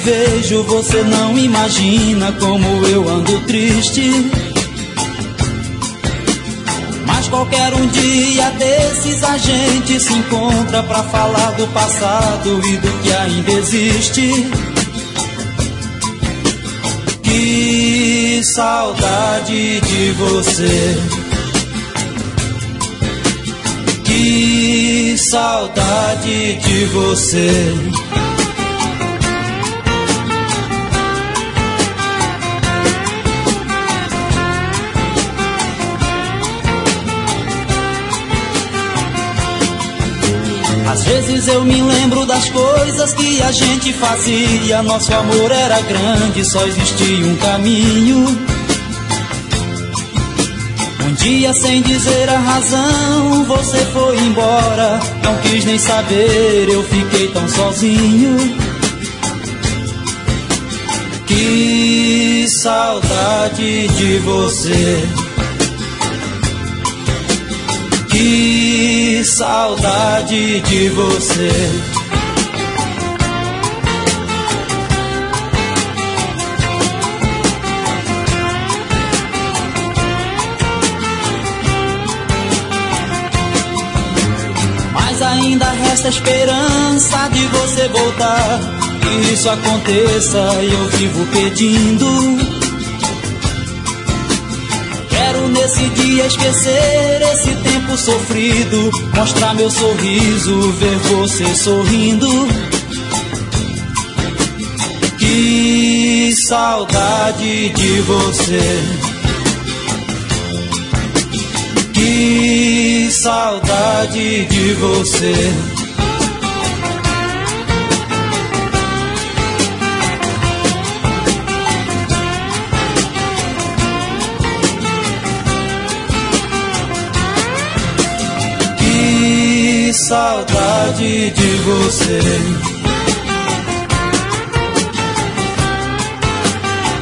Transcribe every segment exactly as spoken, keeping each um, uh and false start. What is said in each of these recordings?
vejo, você não imagina como eu ando triste. Mas qualquer um dia desses a gente se encontra pra falar do passado e do que ainda existe. Que saudade de você, que saudade de você. Às vezes eu me lembro das coisas que a gente fazia. Nosso amor era grande, só existia um caminho. Um dia, sem dizer a razão, você foi embora. Não quis nem saber, eu fiquei tão sozinho. Que saudade de você, que saudade de você. Mas ainda resta esperança de você voltar. Que isso aconteça e eu vivo pedindo. Quero nesse dia esquecer esse tempo sofrido, mostrar meu sorriso, ver você sorrindo. Que saudade de você, que saudade de você. Que saudade de você,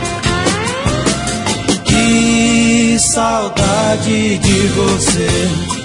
que saudade de você.